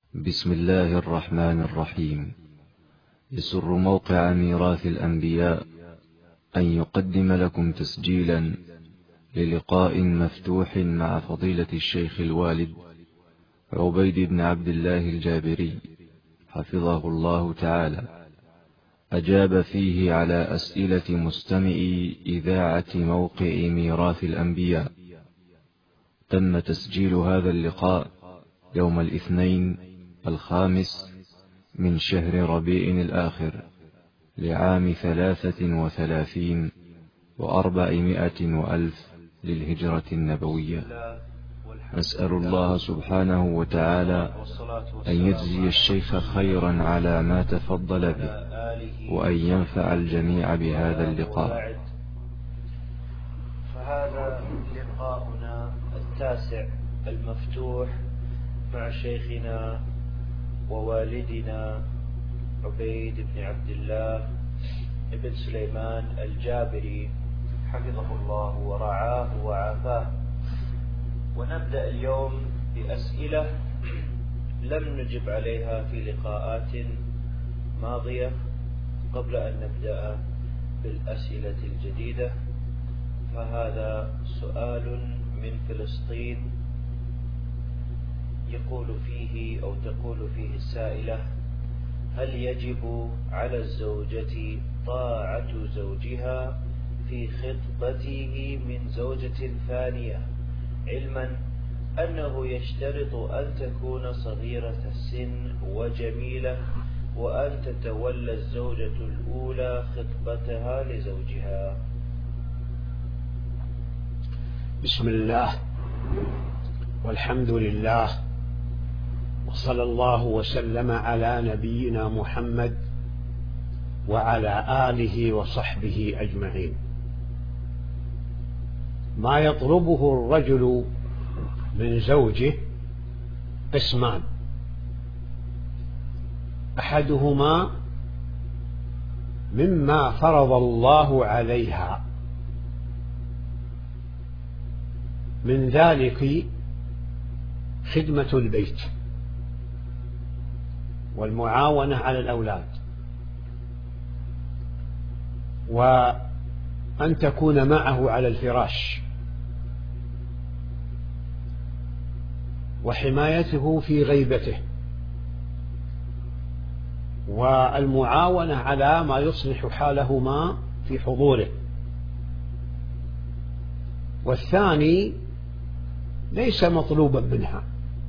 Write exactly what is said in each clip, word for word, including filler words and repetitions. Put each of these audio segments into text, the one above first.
بسم الله الرحمن الرحيم. يسر موقع ميراث الأنبياء أن يقدم لكم تسجيلا للقاء مفتوح مع فضيلة الشيخ الوالد عبيد بن عبد الله الجابري حفظه الله تعالى، أجاب فيه على أسئلة مستمعي إذاعة موقع ميراث الأنبياء. تم تسجيل هذا اللقاء يوم الاثنين الخامس من شهر ربيع الآخر لعام ثلاثة وثلاثين وأربعمائة وألف للهجرة النبوية. نسأل الله سبحانه وتعالى أن يجزي الشيخ خيرا على ما تفضل به، وأن ينفع الجميع بهذا اللقاء. فهذا لقاؤنا التاسع المفتوح مع شيخنا ووالدنا عبيد بن عبد الله بن سليمان الجابري حفظه الله ورعاه وعافاه. ونبدأ اليوم بأسئلة لم نجب عليها في لقاءات ماضية قبل أن نبدأ بالأسئلة الجديدة. فهذا سؤال من فلسطين يقول فيه أو تقول فيه السائلة: هل يجب على الزوجة طاعة زوجها في خطبته من زوجة ثانية، علما أنه يشترط أن تكون صغيرة السن وجميلة، وأن تتولى الزوجة الأولى خطبتها لزوجها؟ بسم الله والحمد لله، وصلى الله وسلم على نبينا محمد وعلى آله وصحبه أجمعين. ما يطلبه الرجل من زوجه قسمان: أحدهما مما فرض الله عليها، من ذلك خدمة البيت والمعاونة على الأولاد، وأن تكون معه على الفراش، وحمايته في غيبته، والمعاونة على ما يصلح حالهما في حضوره. والثاني ليس مطلوبا منها،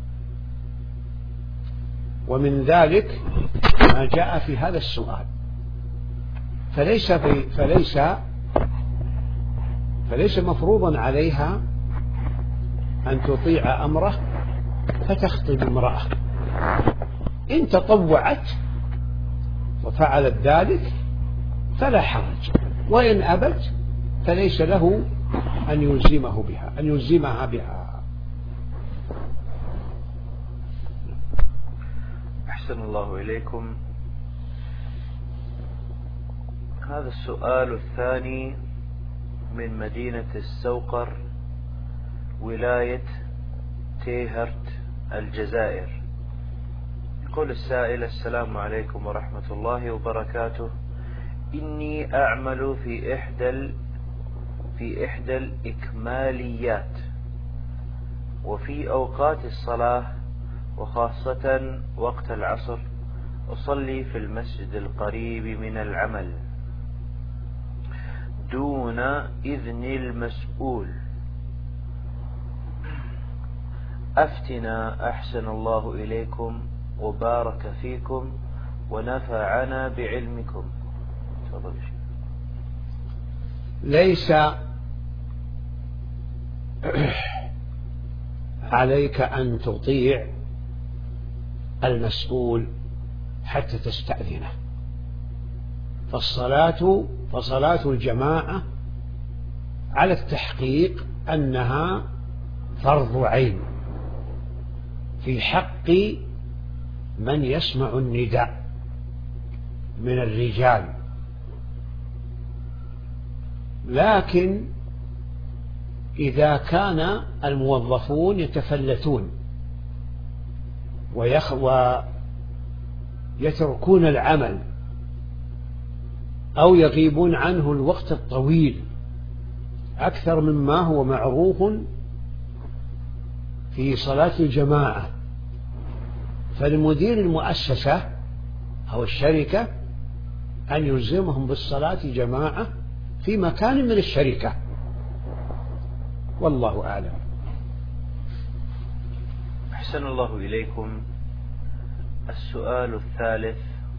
ومن ذلك ما جاء في هذا السؤال، فليس فليس فليس مفروضا عليها أن تطيع أمره فتخطب امرأة. إن تطوعت وفعلت ذلك فلا حرج، وإن أبت فليس له أن يلزمه بها أن يلزمها بها. أحسن الله إليكم. هذا السؤال الثاني من مدينة السوقر ولاية تيهرت الجزائر. يقول السائل: السلام عليكم ورحمة الله وبركاته. إني أعمل في إحدى في إحدى الإكماليات، وفي أوقات الصلاة وخاصة وقت العصر أصلي في المسجد القريب من العمل دون إذن المسؤول. أفتنا أحسن الله إليكم وبارك فيكم ونفعنا بعلمكم. تفضل. ليس عليك أن تطيع المسؤول حتى تستأذنه، فالصلاة فصلاة الجماعة على التحقيق أنها فرض عين في حق من يسمع النداء من الرجال، لكن إذا كان الموظفون يتفلتون ويتركون العمل أو يغيبون عنه الوقت الطويل أكثر مما هو معروف في صلاة الجماعة، فالمدير المؤسسة أو الشركة أن يلزمهم بالصلاة جماعة في مكان من الشركة، والله أعلم. أحسن الله إليكم. السؤال الثالث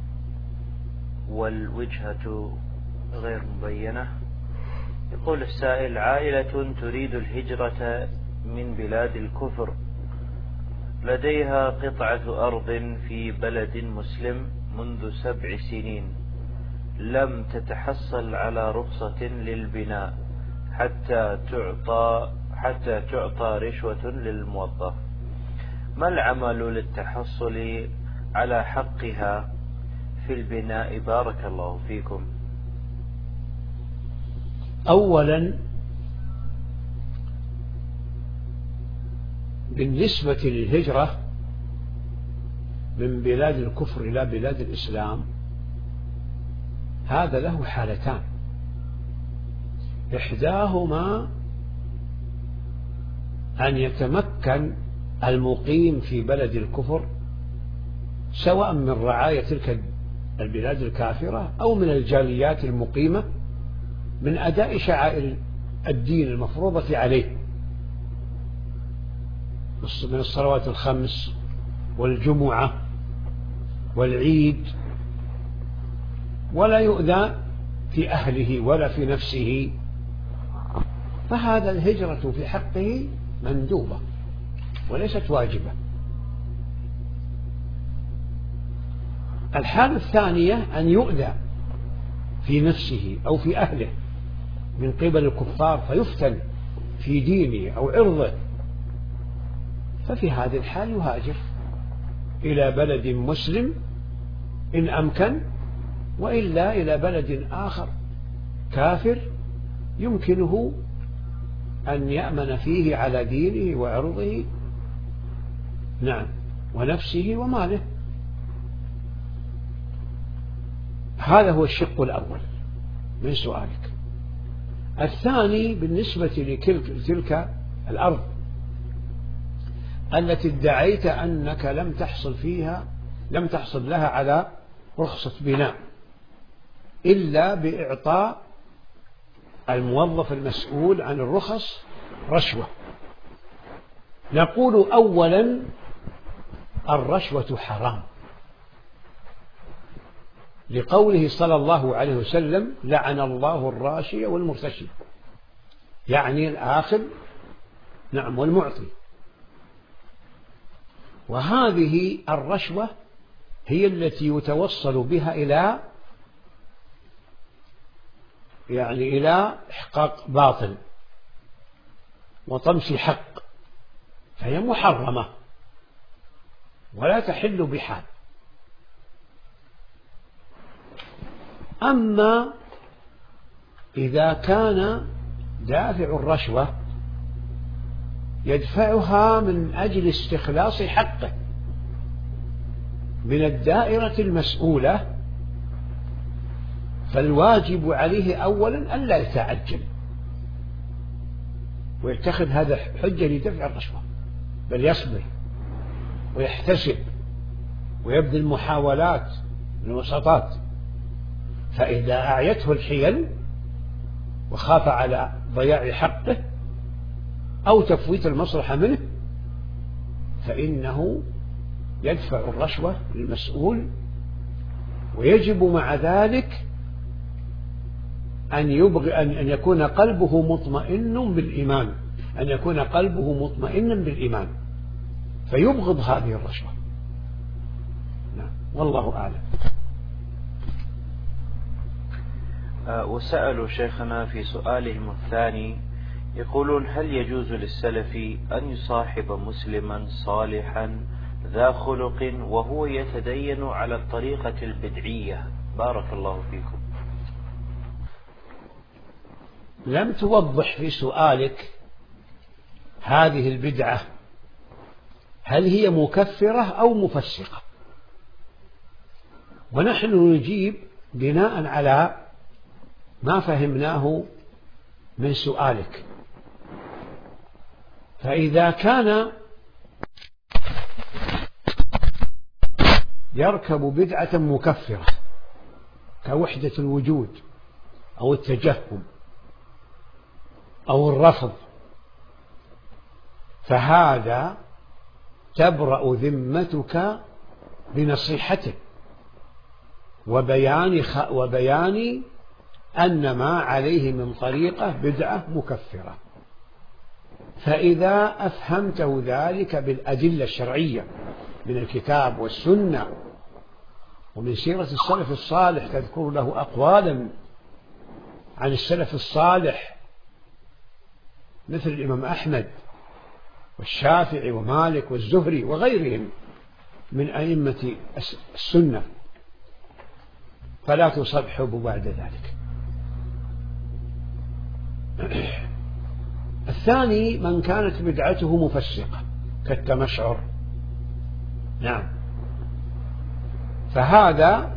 والوجهة غير مبينة. يقول السائل: عائلة تريد الهجرة من بلاد الكفر، لديها قطعة أرض في بلد مسلم منذ سبع سنين، لم تتحصل على رخصة للبناء حتى تعطى حتى تعطى رشوة للموظف، ما العمل للتحصل على حقها في البناء؟ بارك الله فيكم. أولا، بالنسبة للهجرة من بلاد الكفر إلى بلاد الإسلام، هذا له حالتان: إحداهما أن يتمكن المقيم في بلد الكفر سواء من رعاية تلك البلاد الكافرة أو من الجاليات المقيمة من أداء شعائر الدين المفروضة عليه من الصلوات الخمس والجمعة والعيد، ولا يؤذى في أهله ولا في نفسه، فهذا الهجرة في حقه مندوبة وليست واجبة. الحالة الثانية أن يؤذى في نفسه أو في أهله من قبل الكفار فيفتن في دينه أو عرضه، ففي هذه الحال يهاجر إلى بلد مسلم إن أمكن، وإلا إلى بلد آخر كافر يمكنه أن يأمن فيه على دينه وعرضه، نعم، ونفسه وماله. هذا هو الشق الأول من سؤالك. الثاني بالنسبة لتلك الأرض التي ادعيت أنك لم تحصل فيها لم تحصل لها على رخصة بناء إلا بإعطاء الموظف المسؤول عن الرخص رشوة، نقول أولا: الرشوة حرام، لقوله صلى الله عليه وسلم: لعن الله الراشي والمرتشي، يعني الآخذ نعم والمعطي. وهذه الرشوة هي التي يتوصل بها إلى يعني إلى إحقاق باطل وطمس حق، فهي محرمة ولا تحل بحال. أما إذا كان دافع الرشوة يدفعها من أجل استخلاص حقه من الدائرة المسؤولة، فالواجب عليه أولا ألا يتعجل ويتخذ هذا حجة لدفع الرشوة، بل يصبر ويحتسب ويبذل محاولات الوسطات، فإذا أعيته الحيل وخاف على ضياع حقه أو تفويت المصلحة منه فإنه يدفع الرشوة للمسؤول. ويجب مع ذلك أن يبغي أن يكون قلبه مطمئن بالإيمان أن يكون قلبه مطمئنا بالإيمان فيبغض هذه الرشوة. نعم، والله أعلم. وسألوا شيخنا في سؤالهم الثاني يقولون: هل يجوز للسلف أن يصاحب مسلما صالحا ذا خلق وهو يتدين على الطريقة البدعية؟ بارك الله فيكم. لم توضح في سؤالك هذه البدعة هل هي مكفرة أو مفسقة؟ ونحن نجيب بناء على ما فهمناه من سؤالك. فإذا كان يركب بدعة مكفرة كوحدة الوجود أو التجهم أو الرفض، فهذا تبرأ ذمتك بنصيحته وبيان خ... وبيان أن ما عليه من طريقة بدعة مكفرة. فإذا أفهمته ذلك بالأدلة الشرعية من الكتاب والسنة ومن سيرة السلف الصالح، تذكر له أقوالا عن السلف الصالح مثل الإمام أحمد والشافعي ومالك والزهري وغيرهم من أئمة السنة، فلا تصبحوا بعد ذلك. الثاني من كانت بدعته مفسقة كالتمشعر، نعم، فهذا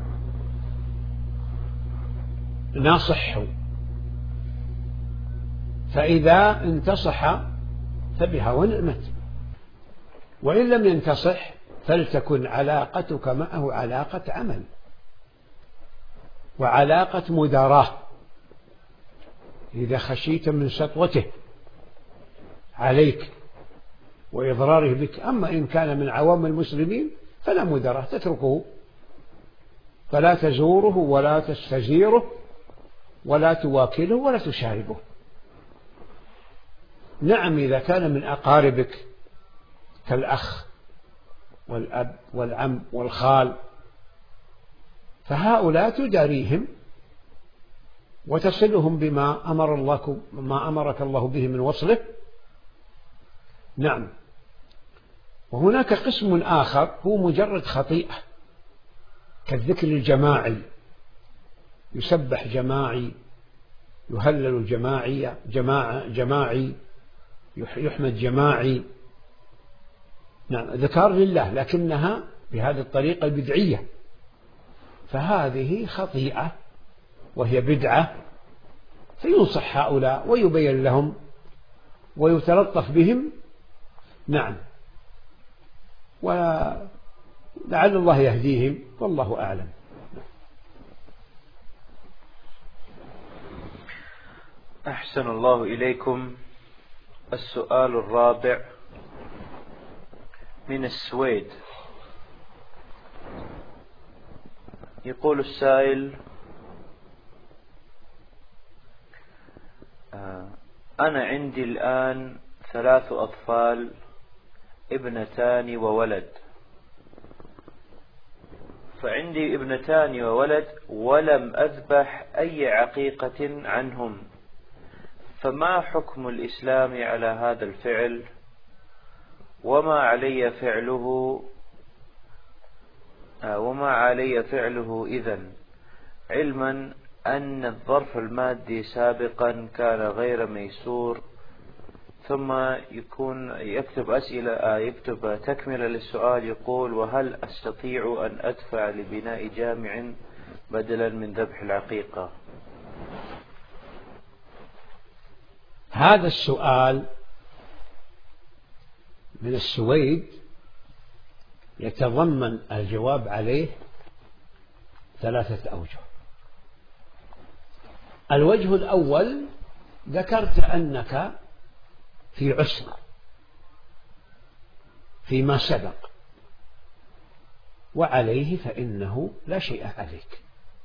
ناصح، فإذا انتصح فبها ونعمت، وإن لم ينتصح فلتكن علاقتك معه علاقة عمل وعلاقة مداراة إذا خشيت من سطوته عليك وإضراره بك. أما إن كان من عوام المسلمين فلا مداراة، تتركه، فلا تزوره ولا تستزيره ولا تواكله ولا تشاربه. نعم، إذا كان من أقاربك كالأخ والأب والعم والخال فهؤلاء تداريهم وتصلهم بما أمر الله ما أمرك الله به من وصله. نعم. وهناك قسم آخر هو مجرد خطيئة كالذكر الجماعي، يسبح جماعي، يهلل جماعي جماعة جماعي، يحمد جماعي، نعم، ذكر لله لكنها بهذه الطريقة البدعية، فهذه خطيئة وهي بدعة، فينصح هؤلاء ويبين لهم ويتلطف بهم، نعم، ولعل الله يهديهم والله أعلم. أحسن الله إليكم. السؤال الرابع من السويد. يقول السائل: أنا عندي الآن ثلاث أطفال، ابنتان وولد، فعندي ابنتان وولد ولم أذبح أي عقيقة عنهم، فما حكم الإسلام على هذا الفعل؟ وما علي فعله وما علي فعله إذن، علما أن الظرف المادي سابقا كان غير ميسور. ثم يكون يكتب أسئلة يكتب تكملة للسؤال، يقول: وهل أستطيع أن أدفع لبناء جامع بدلا من ذبح العقيقة؟ هذا السؤال من السويد يتضمن الجواب عليه ثلاثة أوجه. الوجه الأول: ذكرت أنك في عسر فيما سبق وعليه فإنه لا شيء عليك.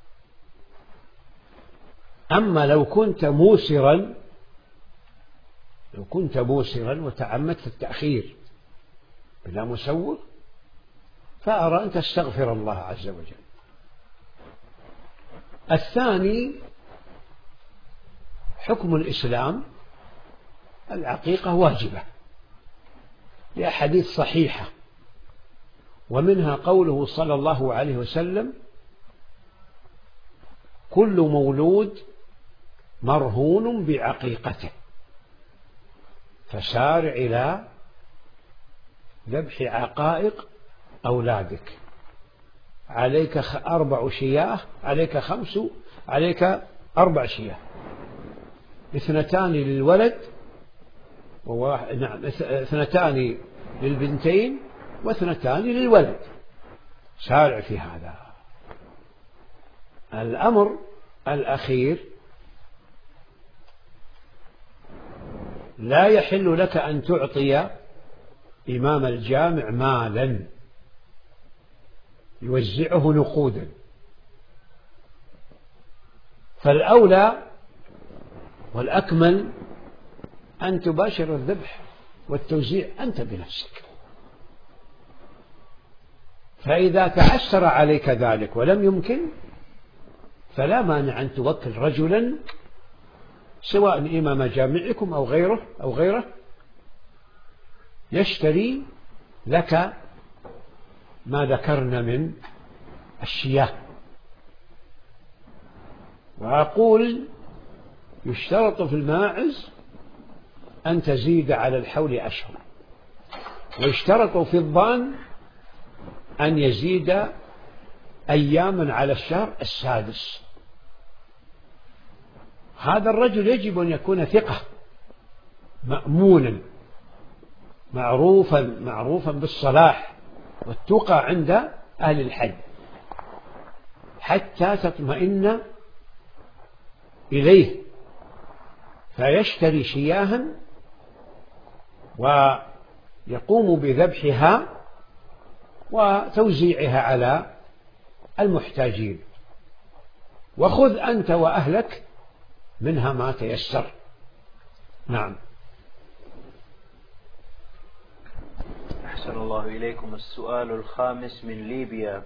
أما لو كنت موسرا لو كنت موسرا وتعمدت التأخير بلا مسوغ فأرى أن تستغفر الله عز وجل. الثاني: حكم الإسلام العقيقة واجبة لأحاديث صحيحة، ومنها قوله صلى الله عليه وسلم: كل مولود مرهون بعقيقته، فسارع إلى ذبح عقائق أولادك، عليك أربع شياه، عليك خمس، عليك أربع شياه، اثنتان للولد وواحد، نعم اثنتان للبنتين واثنتان للولد. سارع في هذا. الأمر الأخير: لا يحل لك أن تعطي إمام الجامع مالا يوزعه نقودا، فالأولى والأكمل أن تباشر الذبح والتوزيع أنت بنفسك. فإذا تعسر عليك ذلك ولم يمكن فلا مانع أن توكل رجلا سواء إمام جامعكم أو غيره أو غيره يشتري لك ما ذكرنا من الشياه. وأقول يشترط في الماعز أن تزيد على الحول أشهر، ويشترط في الضان أن يزيد أياما على الشهر السادس. هذا الرجل يجب أن يكون ثقة مأمونا معروفا معروفا بالصلاح والتقى عند أهل الحج حتى تطمئن إليه، فيشتري شياها ويقوم بذبحها وتوزيعها على المحتاجين، وخذ أنت وأهلك منها ما تيسر. نعم. أحسن الله إليكم. السؤال الخامس من ليبيا.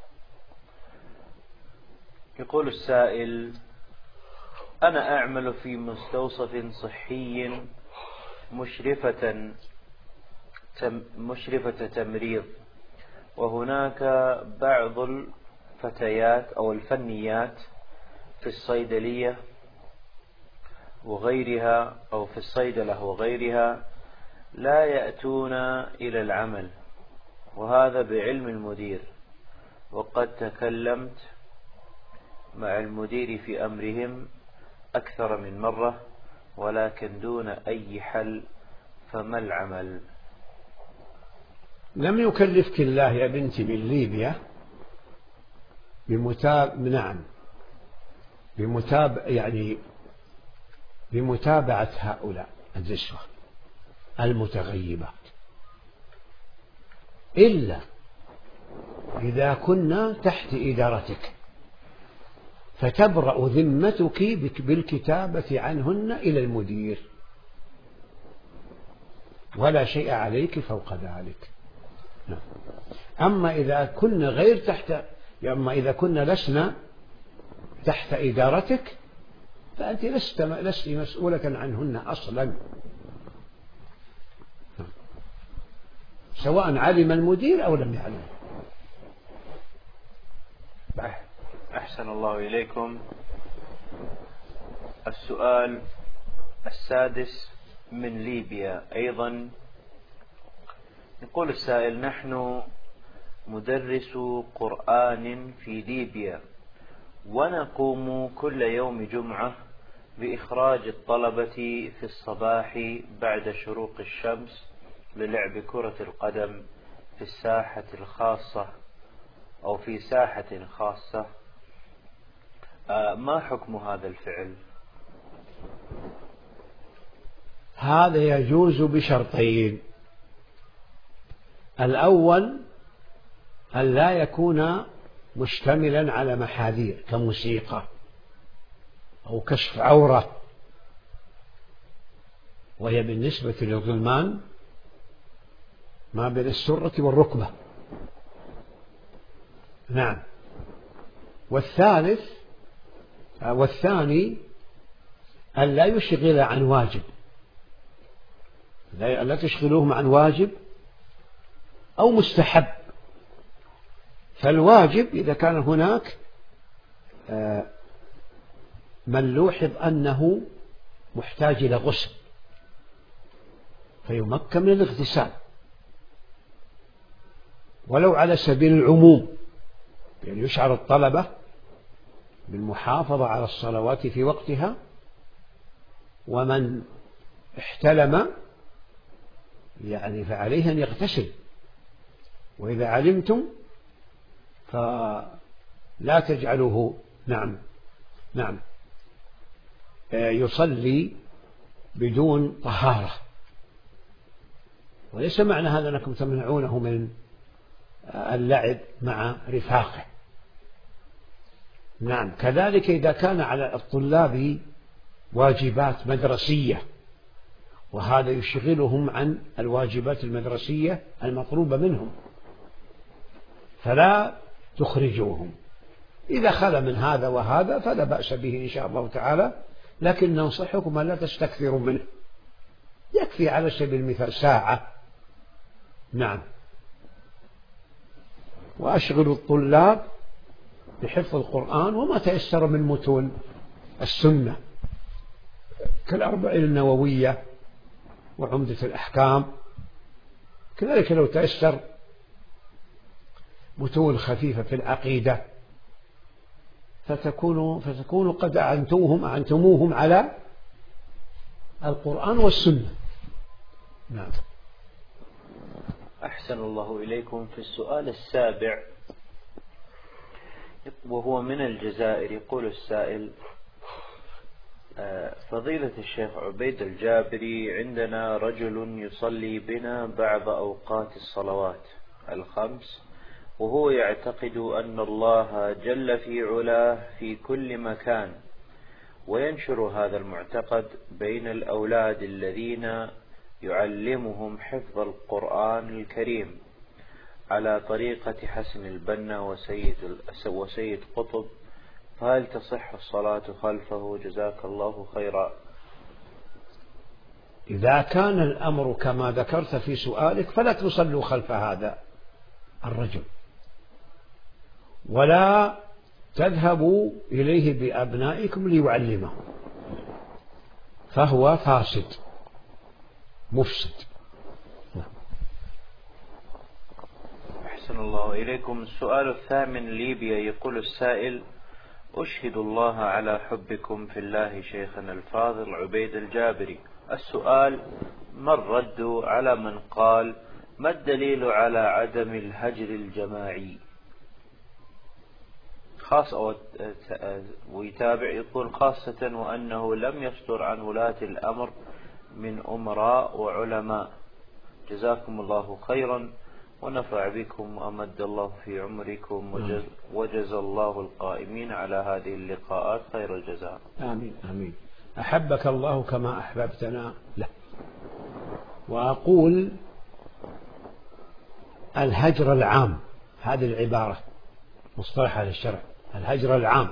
يقول السائل: أنا أعمل في مستوصف صحي مشرفة تم مشرفة تمريض، وهناك بعض الفتيات أو الفنيات في الصيدلية وغيرها أو في الصيدلة وغيرها لا يأتون إلى العمل، وهذا بعلم المدير، وقد تكلمت مع المدير في أمرهم أكثر من مرة ولكن دون أي حل، فما العمل؟ لم يكلفك الله يا بنتي من ليبيا بمتاب... نعم بمتاب... يعني بمتابعة هؤلاء النسوة المتغيبات، إلا إذا كنا تحت إدارتك فتبرأ ذمتك بالكتابة عنهن إلى المدير، ولا شيء عليك فوق ذلك. أما إذا كنا غير تحت أما إذا كنا لسنا تحت إدارتك فأنت لست لست مسؤولة عنهن أصلا، سواء علم المدير أو لم يعلم. أحسن الله إليكم. السؤال السادس من ليبيا أيضا. يقول السائل: نحن مدرس قرآن في ليبيا، ونقوم كل يوم جمعة بإخراج الطلبة في الصباح بعد شروق الشمس للعب كرة القدم في الساحة الخاصة أو في ساحة خاصة، ما حكم هذا الفعل؟ هذا يجوز بشرطين: الأول أن لا يكون مشتملا على محاذير كموسيقى أو كشف عورة، وهي بالنسبة للغلمان ما بين السرة والركبة. نعم. والثالث والثاني أن لا يشغل عن واجب، لا تشغلوهم عن واجب أو مستحب. فالواجب إذا كان هناك من لوحظ أنه محتاج إلى غسل فيمكن من الاغتسال، ولو على سبيل العموم، يعني يشعر الطلبة بالمحافظة على الصلوات في وقتها، ومن احتلم يعني فعليه أن يغتسل، وإذا علمتم فلا تجعلوه نعم نعم يصلي بدون طهارة. وليس معنى هذا أنكم تمنعونه من اللعب مع رفاقه. نعم. كذلك إذا كان على الطلاب واجبات مدرسية وهذا يشغلهم عن الواجبات المدرسية المطلوبة منهم فلا تخرجوهم. إذا خلا من هذا وهذا فلا بأس به إن شاء الله تعالى، لكن ننصحكم أن لا تستكثروا منه، يكفي على سبيل المثال ساعة. نعم. وأشغلوا الطلاب بحفظ القرآن وما تيسر من متون السنة كالأربعين النووية وعمدة الأحكام. كذلك لو تيسر متون خفيفة في العقيدة فتكونوا فتكونوا قد أعنتوهم أعنتموهم على القرآن والسنة. نعم. أحسن الله إليكم. في السؤال السابع وهو من الجزائر، يقول السائل: فضيلة الشيخ عبيد الجابري، عندنا رجل يصلي بنا بعض أوقات الصلوات الخمس، وهو يعتقد أن الله جل في علاه في كل مكان، وينشر هذا المعتقد بين الأولاد الذين يعلمهم حفظ القرآن الكريم على طريقة حسن البنا وسيد, وسيد قطب، فهل تصح الصلاة خلفه؟ جزاك الله خيرا. إذا كان الأمر كما ذكرت في سؤالك فلا تصلوا خلف هذا الرجل، ولا تذهبوا إليه بأبنائكم ليعلمهم، فهو فاسد مفسد. أحسن الله إليكم. السؤال الثامن، ليبيا، يقول السائل: أشهد الله على حبكم في الله شيخنا الفاضل عبيد الجابري. السؤال: ما الرد على من قال ما الدليل على عدم الهجر الجماعي؟ خاصة ويتابع يقول: خاصة وأنه لم يصدر عن ولاة الأمر من أمراء وعلماء. جزاكم الله خيرا ونفع بكم وأمد الله في عمركم، وجز, وجز الله القائمين على هذه اللقاءات خير الجزاء. آمين آمين. أحبك الله كما أحببتنا له. وأقول الهجر العام، هذه العبارة مصطلح على الشرع، الهجر العام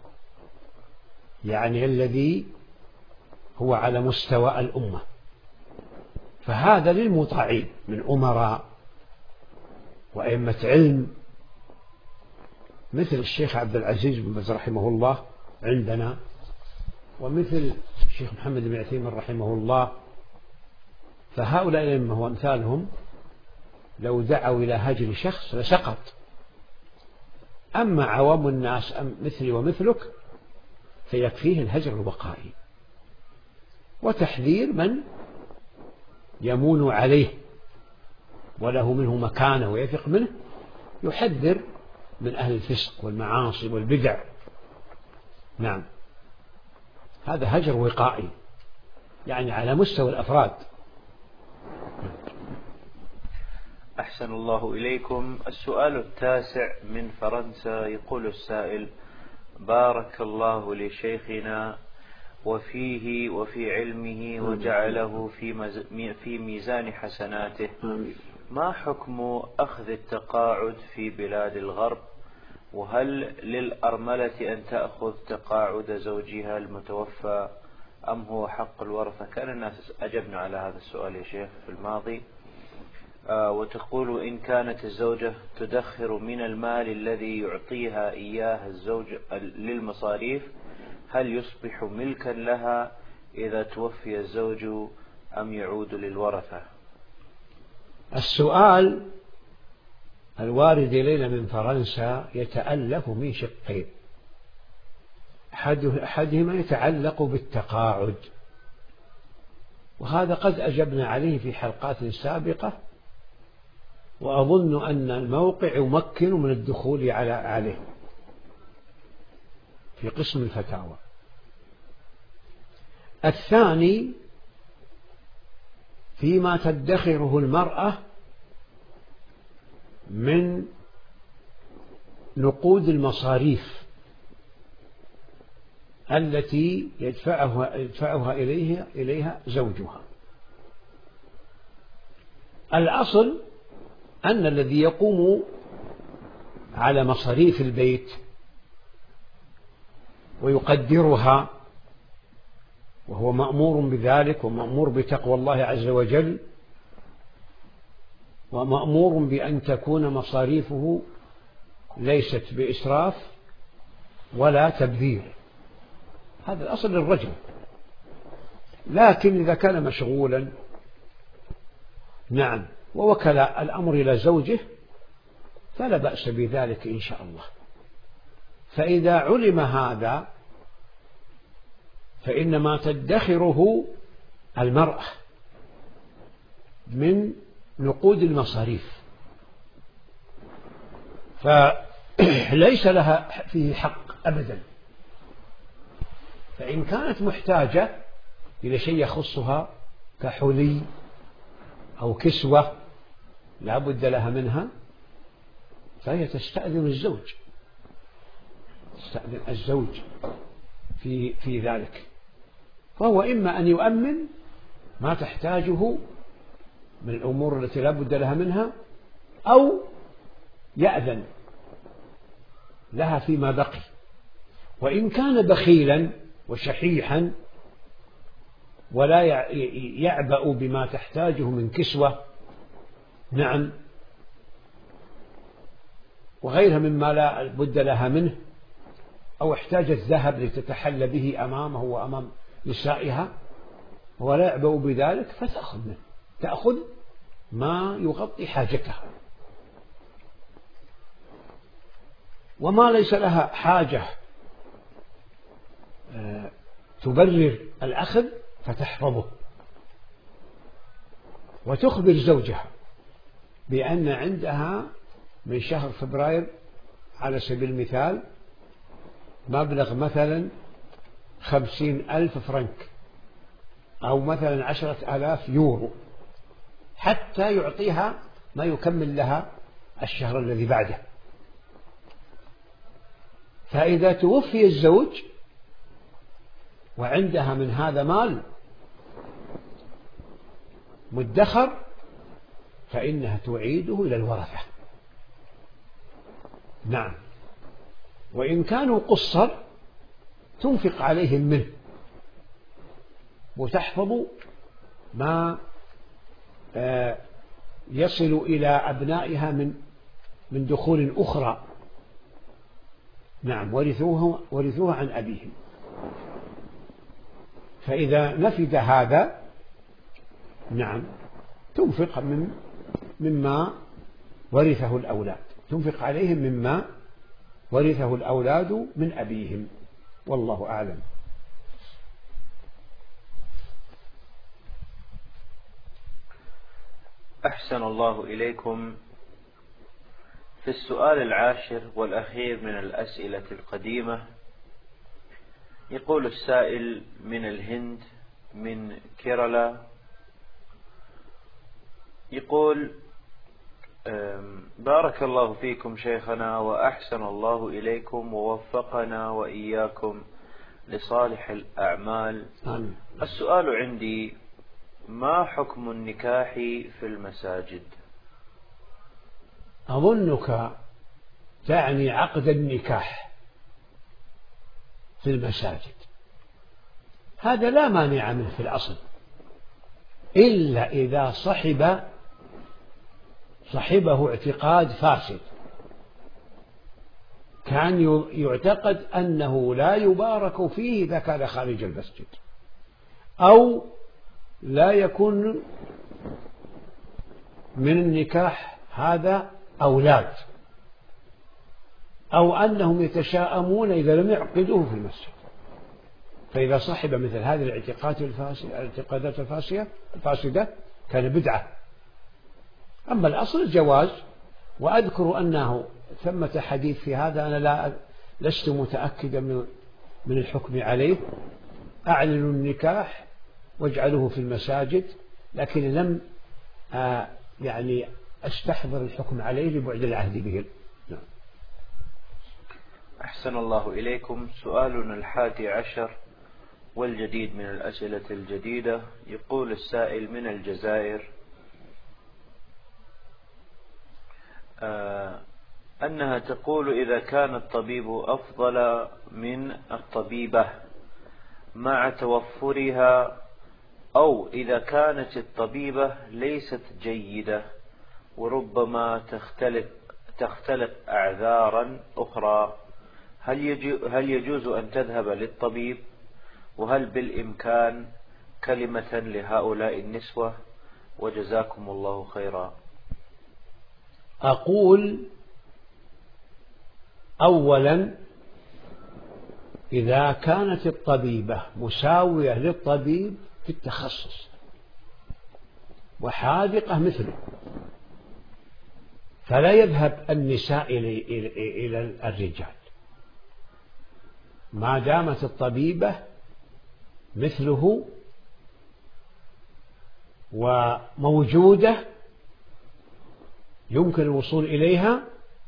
يعني الذي هو على مستوى الأمة، فهذا للمطاعين من أمراء وأئمة علم مثل الشيخ عبد العزيز بن باز رحمه الله عندنا، ومثل الشيخ محمد بن عثيمين رحمه الله. فهؤلاء الأئمة وأمثالهم لو دعوا إلى هجر شخص لسقط. أما عوام الناس مثلي ومثلك فيكفيه الهجر الوقائي وتحذير من يمون عليه وله منه مكانه ويثق منه، يحذر من أهل الفسق والمعاصي والبدع. نعم. هذا هجر وقائي يعني على مستوى الأفراد. أحسن الله إليكم. السؤال التاسع من فرنسا، يقول السائل: بارك الله لشيخنا وفيه وفي علمه وجعله في في ميزان حسناته. ما حكم أخذ التقاعد في بلاد الغرب؟ وهل للأرملة أن تأخذ تقاعد زوجها المتوفى أم هو حق الورثة؟ كان الناس أجبنا على هذا السؤال يا شيخ في الماضي. آه وتقول: إن كانت الزوجة تدخر من المال الذي يعطيها إياه الزوج للمصاريف، هل يصبح ملكا لها إذا توفي الزوج أم يعود للورثة؟ السؤال الوارد إلينا من فرنسا يتألف من شقين، أحدهما يتعلق بالتقاعد، وهذا قد أجبنا عليه في حلقات سابقة، وأظن أن الموقع يمكن من الدخول عليه في قسم الفتاوى. الثاني فيما تدخره المرأة من نقود المصاريف التي يدفعها, يدفعها إليها, إليها زوجها. الأصل أن الذي يقوم على مصاريف البيت ويقدرها وهو مأمور بذلك ومأمور بتقوى الله عز وجل ومأمور بأن تكون مصاريفه ليست بإسراف ولا تبذير، هذا الأصل للرجل. لكن إذا كان مشغولا نعم ووكل الأمر إلى زوجه فلا بأس بذلك إن شاء الله. فإذا علم هذا فإنما تدخره المرأة من نقود المصاريف فليس لها فيه حق أبدا. فإن كانت محتاجة إلى شيء يخصها كحلي أو كسوة لا بد لها منها فهي تستأذن الزوج تستأذن الزوج في في ذلك، فهو إما أن يؤمن ما تحتاجه من الأمور التي لا بد لها منها أو يأذن لها فيما بقي. وإن كان بخيلا وشحيحا ولا يعبأ بما تحتاجه من كسوة نعم وغيرها مما لا بد لها منه، أو احتاجت ذهب لتتحلى به أمامه وأمام نسائها ولا يعبأ بذلك فتأخذ منه، تأخذ ما يغطي حاجتها. وما ليس لها حاجة تبرر الأخذ فتحفظه وتخبر زوجها بأن عندها من شهر فبراير على سبيل المثال مبلغ مثلا خمسين ألف فرنك أو مثلا عشرة آلاف يورو حتى يعطيها ما يكمل لها الشهر الذي بعده. فإذا توفي الزوج وعندها من هذا مال مدخر فإنها تعيده إلى الورثة نعم. وإن كانوا قصر تنفق عليهم منه وتحفظ ما يصل إلى أبنائها من من دخول أخرى نعم ورثوها ورثوها عن أبيهم. فإذا نفد هذا نعم تنفق من مما ورثه الأولاد، تنفق عليهم مما ورثه الأولاد من أبيهم، والله أعلم. أحسن الله إليكم. في السؤال العاشر والأخير من الأسئلة القديمة يقول السائل من الهند من كيرالا يقول بارك الله فيكم شيخنا وأحسن الله إليكم ووفقنا وإياكم لصالح الأعمال. آمين. السؤال عندي ما حكم النكاح في المساجد؟ أظنك تعني عقد النكاح في المساجد، هذا لا مانع منه في الأصل إلا إذا صحب صحبه اعتقاد فاسد، كان يعتقد أنه لا يبارك فيه إذا كان خارج المسجد، أو لا يكون من النكاح هذا أولاد، أو أنهم يتشاءمون إذا لم يعقدوه في المسجد، فإذا صحب مثل هذه الاعتقادات الفاسدة الاعتقادات الفاسدة الفاسدة كان بدعة. أما الأصل الجواز. وأذكر أنه ثمة حديث في هذا، أنا لا لست متأكدا من من الحكم عليه، أعلنوا النكاح واجعلوه في المساجد، لكن لم آه يعني أستحضر الحكم عليه لبعد العهد به. نعم. أحسن الله إليكم. سؤالنا الحادي عشر والجديد من الأسئلة الجديدة. يقول السائل من الجزائر آه أنها تقول: إذا كان الطبيب أفضل من الطبيبة مع توفرها، أو إذا كانت الطبيبة ليست جيدة وربما تختلف تختلف أعذارا أخرى، هل يجوز أن تذهب للطبيب؟ وهل بالإمكان كلمة لهؤلاء النسوة؟ وجزاكم الله خيرا. أقول أولا: إذا كانت الطبيبة مساوية للطبيب في التخصص وحاذقة مثله، فلا يذهب النساء إلى الرجال ما دامت الطبيبة مثله وموجودة يمكن الوصول إليها.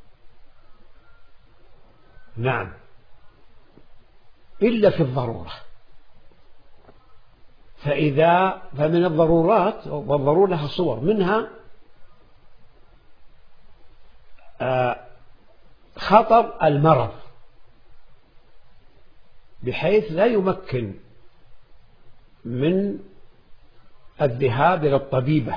نعم، إلا في الضرورة، فإذا فمن الضرورات، والضرورة لها صور، منها خطر المرض بحيث لا يمكن من الذهاب إلى الطبيبة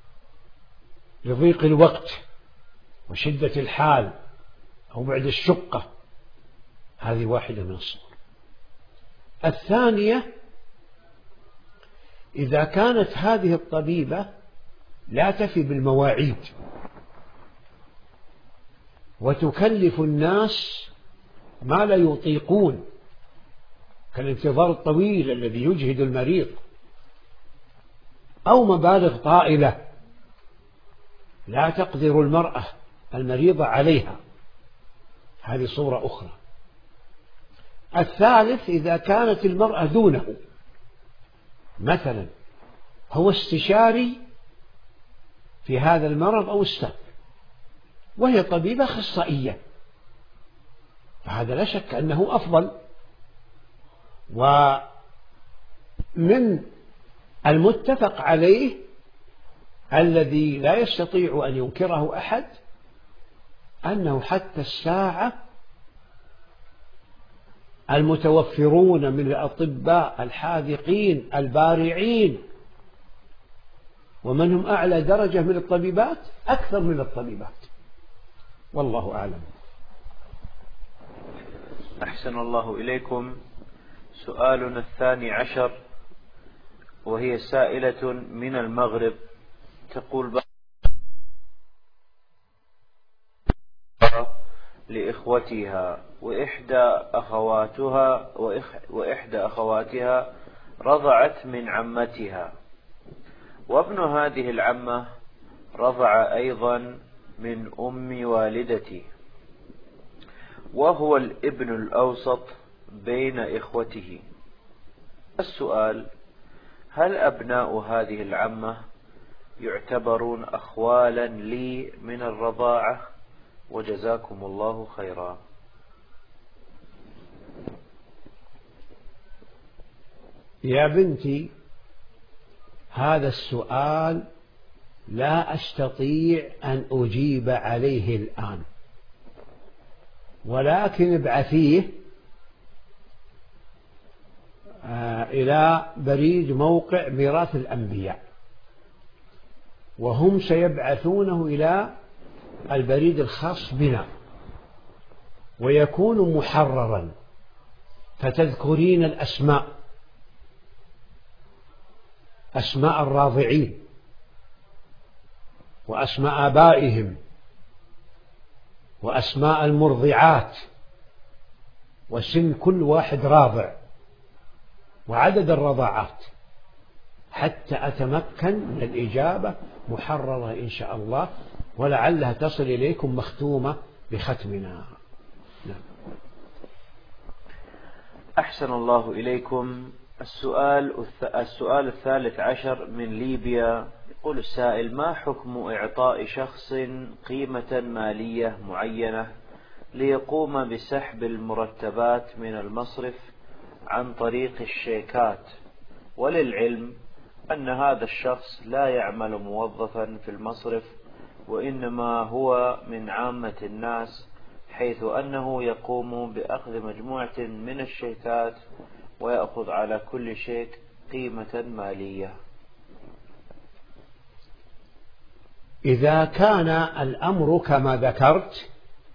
لضيق الوقت وشدة الحال أو بعد الشقة. هذه واحدة من الصور. الثانية: إذا كانت هذه الطبيبة لا تفي بالمواعيد وتكلف الناس ما لا يطيقون كالانتظار الطويل الذي يجهد المريض، أو مبالغ طائلة لا تقدر المرأة المريضة عليها، هذه صورة أخرى. الثالث: إذا كانت المرأة دونه، مثلا هو استشاري في هذا المرض أو استاذ وهي طبيبة أخصائية، فهذا لا شك أنه أفضل. ومن المتفق عليه الذي لا يستطيع أن ينكره أحد أنه حتى الساعة المتوفرون من الأطباء الحاذقين البارعين ومن هم أعلى درجة من الطبيبات أكثر من الطبيبات، والله أعلم. أحسن الله إليكم. سؤالنا الثاني عشر وهي سائلة من المغرب تقول: لإخوتها وإحدى أخواتها وإحدى أخواتها رضعت من عمتها، وابن هذه العمة رضع أيضا من أم والدتي، وهو الابن الأوسط بين إخوته. السؤال: هل أبناء هذه العمة يعتبرون أخوالا لي من الرضاعة؟ وجزاكم الله خيرا. يا بنتي، هذا السؤال لا أستطيع أن أجيب عليه الآن، ولكن ابعثيه إلى بريد موقع ميراث الأنبياء، وهم سيبعثونه إلى البريد الخاص بنا ويكون محررا، فتذكرين الأسماء، أسماء الراضعين وأسماء آبائهم وأسماء المرضعات وسن كل واحد راضع وعدد الرضاعات حتى أتمكن من الإجابة محررة إن شاء الله، ولعلها تصل إليكم مختومة بختمنا. نعم. أحسن الله إليكم. السؤال السؤال الثالث عشر من ليبيا. يقول السائل: ما حكم إعطاء شخص قيمة مالية معينة ليقوم بسحب المرتبات من المصرف عن طريق الشيكات، وللعلم أن هذا الشخص لا يعمل موظفا في المصرف وإنما هو من عامة الناس، حيث أنه يقوم بأخذ مجموعة من الشيكات ويأخذ على كل شيك قيمة مالية؟ إذا كان الأمر كما ذكرت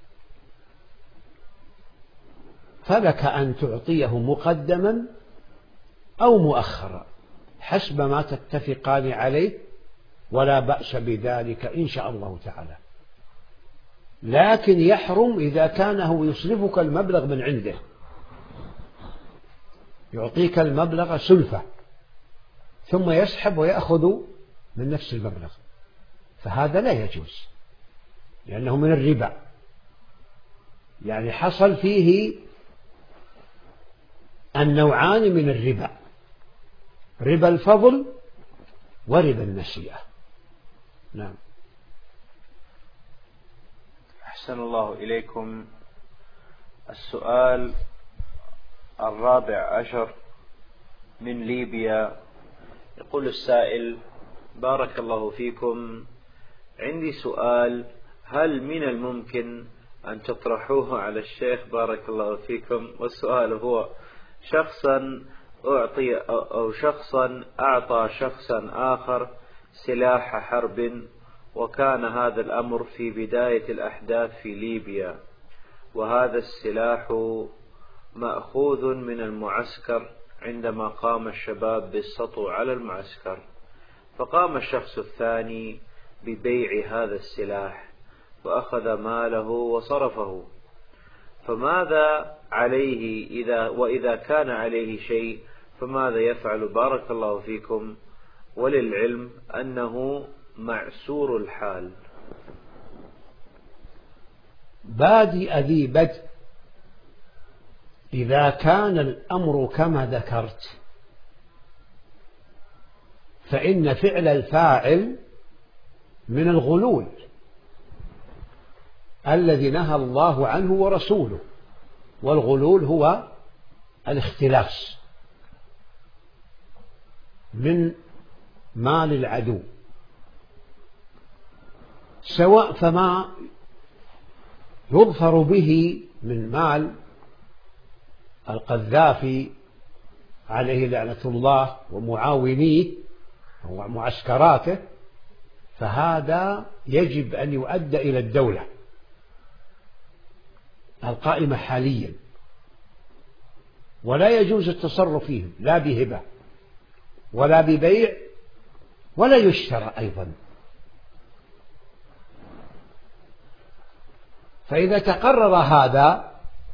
فلك أن تعطيه مقدما أو مؤخرا حسب ما تتفقان عليه، ولا بأس بذلك إن شاء الله تعالى. لكن يحرم إذا كان هو يصرفك المبلغ من عنده، يعطيك المبلغ سلفة ثم يسحب ويأخذ من نفس المبلغ، فهذا لا يجوز لأنه من الربا. يعني حصل فيه النوعان من الربا: ربا الفضل وربا النسيئة. نعم. أحسن الله إليكم. السؤال الرابع عشر من ليبيا. يقول السائل: بارك الله فيكم، عندي سؤال، هل من الممكن أن تطرحوه على الشيخ بارك الله فيكم؟ والسؤال هو: شخصا أعطي أو شخصا أعطى شخصا آخر سلاح حرب، وكان هذا الأمر في بداية الأحداث في ليبيا، وهذا السلاح مأخوذ من المعسكر عندما قام الشباب بالسطو على المعسكر، فقام الشخص الثاني ببيع هذا السلاح وأخذ ماله وصرفه، فماذا عليه إذا وإذا كان عليه شيء فماذا يفعل بارك الله فيكم؟ وللعلم أنه معسور الحال. بادئ ذي بدء، إذا كان الأمر كما ذكرت فإن فعل الفاعل من الغلول الذي نهى الله عنه ورسوله، والغلول هو الاختلاس من مال العدو، سواء فما يظفر به من مال القذافي عليه لعنة الله ومعاونيه ومعسكراته، فهذا يجب أن يؤدى إلى الدولة القائمة حاليا، ولا يجوز التصرف فيهم لا بهبة ولا ببيع ولا يشترى أيضا. فإذا تقرر هذا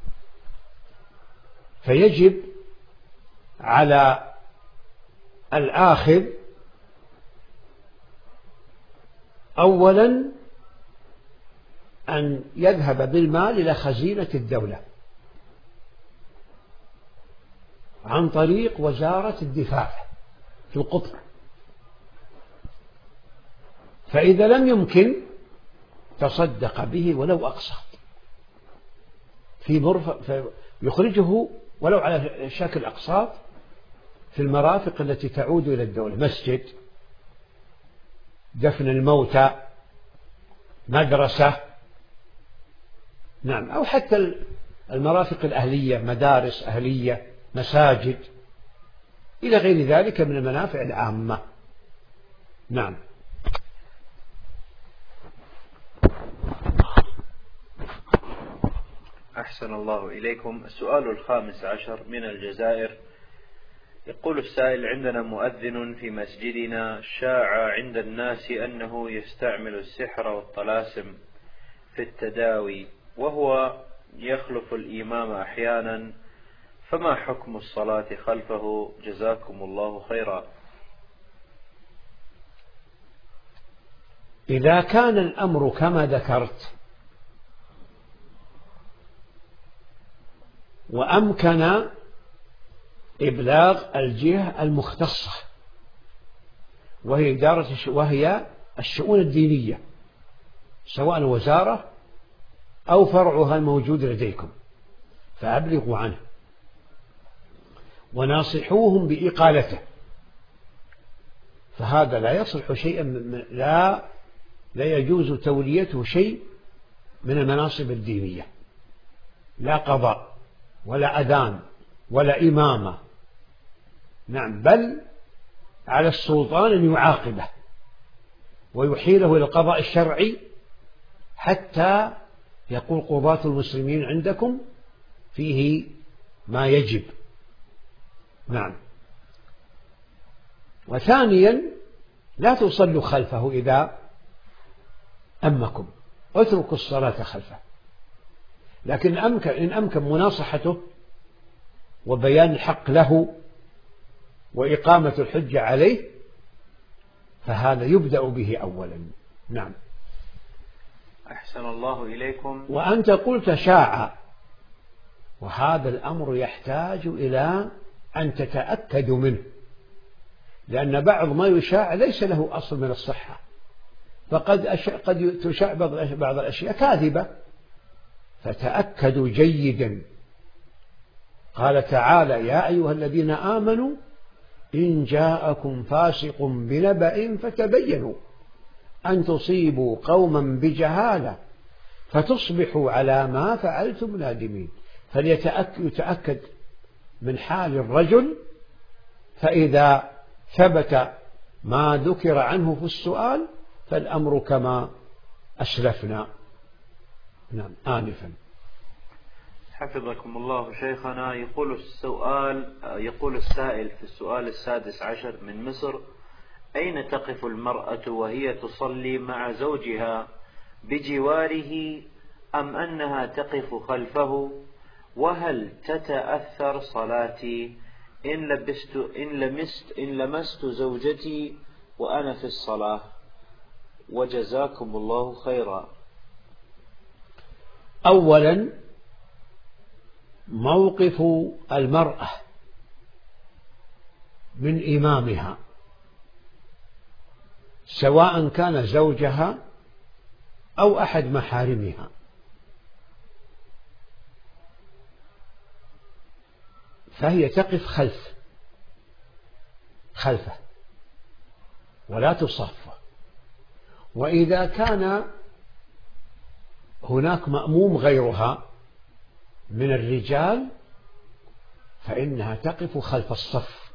فيجب على الآخذ أولا أن يذهب بالمال إلى خزينة الدولة عن طريق وزارة الدفاع في القطر، فإذا لم يمكن تصدق به ولو أقساط في مرفق، يخرجه ولو على شكل أقساط في المرافق التي تعود إلى الدولة، مسجد، دفن الموتى، مدرسة، نعم، أو حتى المرافق الأهلية، مدارس أهلية، مساجد، إلى غير ذلك من المنافع العامة. نعم. أحسن الله إليكم. السؤال الخامس عشر من الجزائر. يقول السائل: عندنا مؤذن في مسجدنا شاع عند الناس أنه يستعمل السحر والطلاسم في التداوي، وهو يخلف الإمام أحيانا، فما حكم الصلاة خلفه؟ جزاكم الله خيرا. إذا كان الأمر كما ذكرت وأمكن إبلاغ الجهة المختصة وهي إدارة وهي الشؤون الدينية، سواء الوزارة أو فرعها الموجود لديكم، فأبلغوا عنه وناصحوهم بإقالته، فهذا لا يصلح شيئا، لا لا يجوز توليته شيء من المناصب الدينية، لا قضاء ولا أذان ولا إمامة. نعم، بل على السلطان أن يعاقبه ويحيله إلى القضاء الشرعي حتى يقول قضاة المسلمين عندكم فيه ما يجب. نعم. وثانيا لا تصلوا خلفه إذا أمكم، اتركوا الصلاة خلفه، لكن أمكن إن أمكن مناصحته وبيان الحق له وإقامة الحجة عليه فهذا يبدأ به أولا. نعم. أحسن الله إليكم. وأنت قلت شاع، وهذا الأمر يحتاج إلى أن تتأكدوا منه، لأن بعض ما يشاع ليس له أصل من الصحة، فقد أش... قد تشاع بعض الأشياء كاذبة، فتأكدوا جيدا. قال تعالى: يا أيها الذين آمنوا إن جاءكم فاسق بنبأ فتبينوا أن تصيبوا قوما بجهالة فتصبحوا على ما فعلتم نادمين. فليتأكد من حال الرجل، فإذا ثبت ما ذكر عنه في السؤال فالأمر كما أسلفنا. نعم آنفا. حفظكم الله شيخنا. يقول السؤال يقول السائل في السؤال السادس عشر من مصر: أين تقف المرأة وهي تصلي مع زوجها بجواره أم أنها تقف خلفه؟ وهل تتأثر صلاتي إن لبست إن لمست إن لمست زوجتي وأنا في الصلاة؟ وجزاكم الله خيرا. أولا، موقف المرأة من إمامها سواء كان زوجها أو أحد محارمها، فهي تقف خلف خلفه ولا تصفه. وإذا كان هناك مأموم غيرها من الرجال فإنها تقف خلف الصف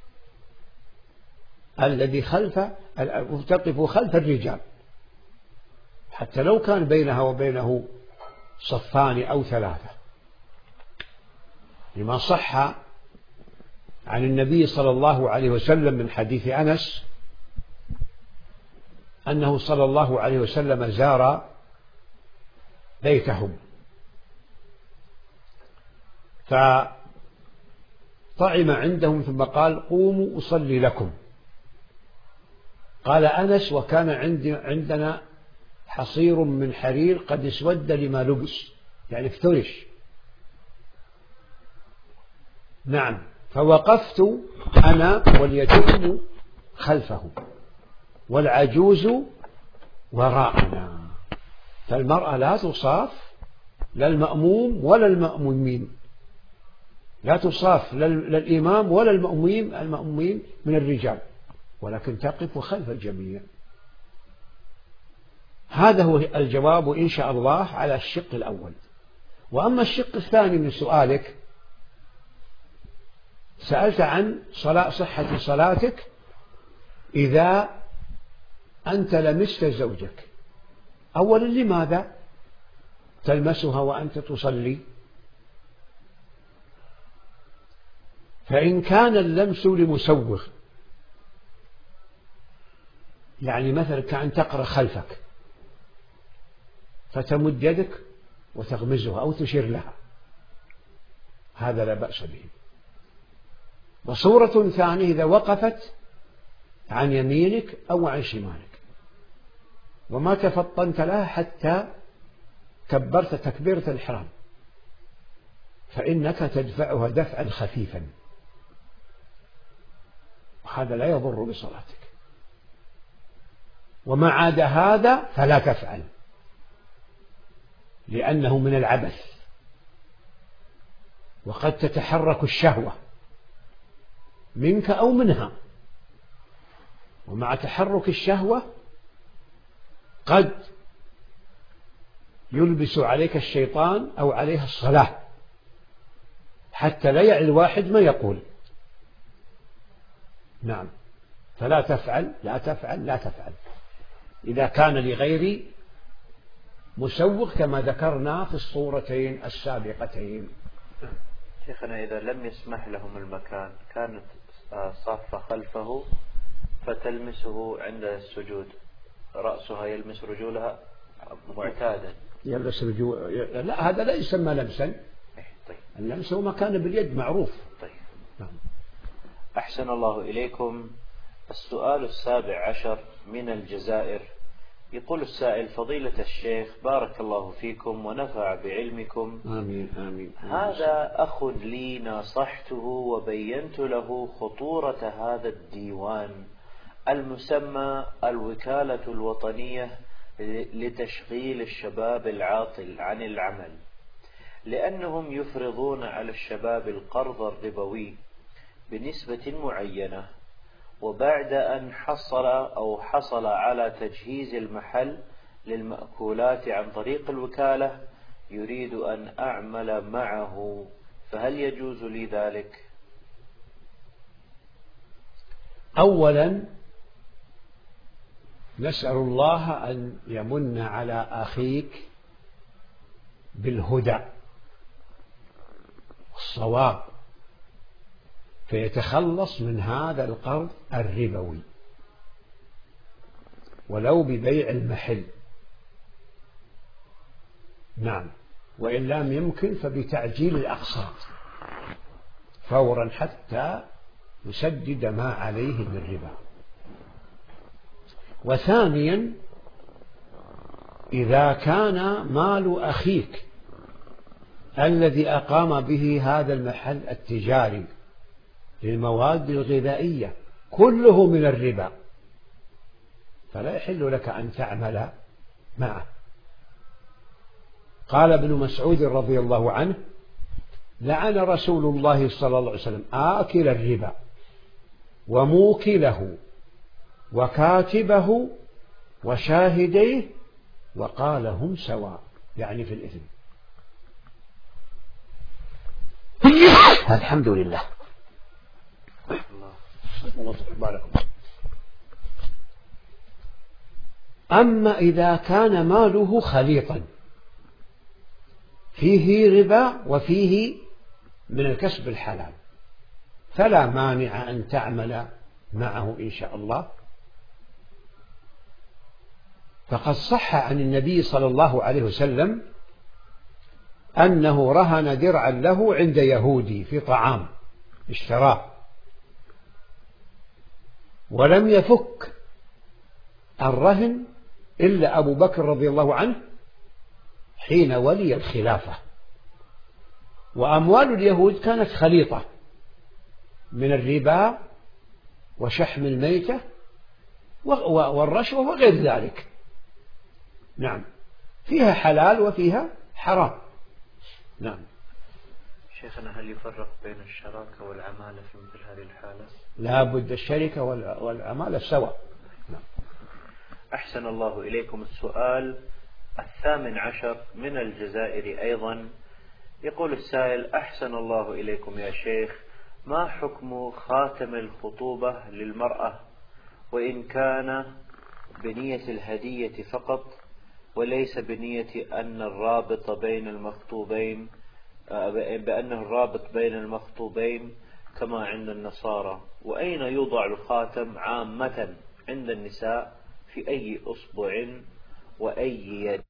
الذي خلف تقف خلف الرجال، حتى لو كان بينها وبينه صفان أو ثلاثة، لما صح عن النبي صلى الله عليه وسلم من حديث أنس أنه صلى الله عليه وسلم زار بيتهم فطعم عندهم ثم قال: قوموا أصلي لكم. قال أنس: وكان عندنا حصير من حرير قد اسود لما لبس، يعني افترش. نعم. فوقفت أنا واليتيم خلفه والعجوز وراءنا، فالمرأة لا تصاف لا المأموم ولا المأمومين، لا تصاف لا الإمام ولا المأمومين المأمومين من الرجال، ولكن تقف خلف الجميع. هذا هو الجواب إن شاء الله على الشق الأول. وأما الشق الثاني من سؤالك، سألت عن صلاة صحة صلاتك إذا أنت لمست زوجك. أولا، لماذا تلمسها وأنت تصلي؟ فإن كان اللمس لمسوغ، يعني مثلا كأن تقرأ خلفك فتمد يدك وتغمزها أو تشير لها، هذا لا بأس به. وصورة ثانية إذا وقفت عن يمينك أو عن شمالك وما تفطنت لها حتى كبرت تكبيرة الإحرام، فإنك تدفعها دفعا خفيفا، وهذا لا يضر بصلاتك. وما عدا هذا فلا تفعل، لأنه من العبث، وقد تتحرك الشهوة منك أو منها، ومع تحرك الشهوة قد يلبس عليك الشيطان أو عليها الصلاة حتى لا يعي الواحد ما يقول. نعم، فلا تفعل لا تفعل لا تفعل إذا كان لغير مسوغ كما ذكرنا في الصورتين السابقتين. شيخنا إذا لم يسمح لهم المكان، كانت صافة خلفه فتلمسه عند السجود، رأسها يلمس رجولها معتادا، يلمس رجول، لا هذا لا يسمى لمسا. طيب. اللمس هو مكان باليد معروف. طيب. نعم. أحسن الله إليكم. السؤال السابع عشر من الجزائر، يقول السائل: فضيلة الشيخ بارك الله فيكم ونفع بعلمكم. آمين آمين. هذا أخ لي ناصحته وبينت له خطورة هذا الديوان المسمى الوكالة الوطنية لتشغيل الشباب العاطل عن العمل، لأنهم يفرضون على الشباب القرض الربوي بنسبة معينة، وبعد أن حصل أو حصل على تجهيز المحل للمأكولات عن طريق الوكالة يريد أن أعمل معه، فهل يجوز لي ذلك؟ أولا نسأل الله أن يمن على أخيك بالهدى والصواب فيتخلص من هذا القرض الربوي ولو ببيع المحل. نعم، وإن لم يمكن فبتعجيل الأقساط فورا حتى يسدد ما عليه من ربا. وثانيا إذا كان مال أخيك الذي أقام به هذا المحل التجاري للمواد الغذائية كله من الربا فلا يحل لك أن تعمل معه. قال ابن مسعود رضي الله عنه: لعن رسول الله صلى الله عليه وسلم آكل الربا وموكله وكاتبه وشاهديه وقال هم سواء، يعني في الإثم. الحمد لله. أما إذا كان ماله خليطا فيه ربا وفيه من الكسب الحلال فلا مانع أن تعمل معه إن شاء الله. فقد صح عن النبي صلى الله عليه وسلم أنه رهن درعا له عند يهودي في طعام اشتراه ولم يفك الرهن إلا أبو بكر رضي الله عنه حين ولي الخلافة. وأموال اليهود كانت خليطة من الربا وشحم الميتة والرشوة وغير ذلك. نعم، فيها حلال وفيها حرام. نعم. شيخنا، هل يفرق بين الشراكة والعمالة في مثل هذه الحالة؟ لا بد الشركة والعمالة سوا. نعم. أحسن الله إليكم. السؤال الثامن عشر من الجزائر أيضا، يقول السائل: أحسن الله إليكم يا شيخ، ما حكم خاتم الخطوبة للمرأة وإن كان بنية الهدية فقط وليس بنية أن الرابط بين المخطوبين بأنه الرابط بين المخطوبين كما عند النصارى؟ وأين يوضع الخاتم عامة عند النساء، في أي أصبع وأي يد؟